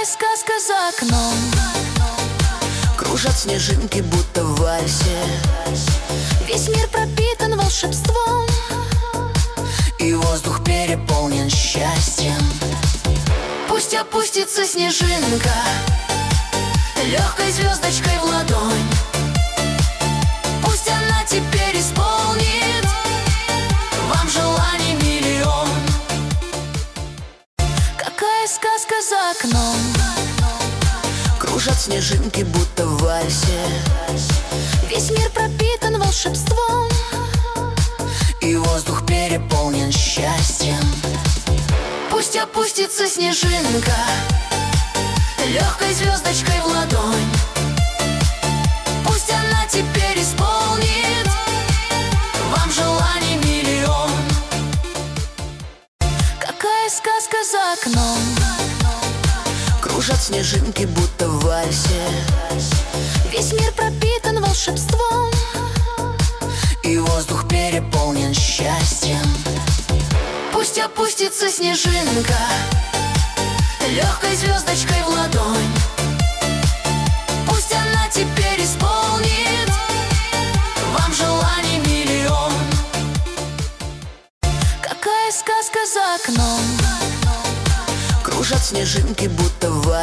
Какая сказка за окном? Кружат снежинки, будто в вальсе. Весь мир пропитан волшебством, и воздух переполнен счастьем. Пусть опустится снежинка легкой звездочкой в ладонь. Пусть она теперь исполнит вам желаний миллион. Какая сказка за окном? Кружат снежинки, будто в вальсе. Весь мир пропитан волшебством, и воздух переполнен счастьем. Пусть опустится снежинка легкой звездочкой в ладонь. Пусть она теперь исполнит вам желаний миллион. Какая сказка за окном? Кружат снежинки, будто в вальсе. Весь мир пропитан волшебством, и воздух переполнен счастьем. Пусть опустится снежинка легкой звездочкой в ладонь. Пусть она теперь исполнит вам желаний миллион. Какая сказка за окном? Кружат снежинки, будто в вальсе.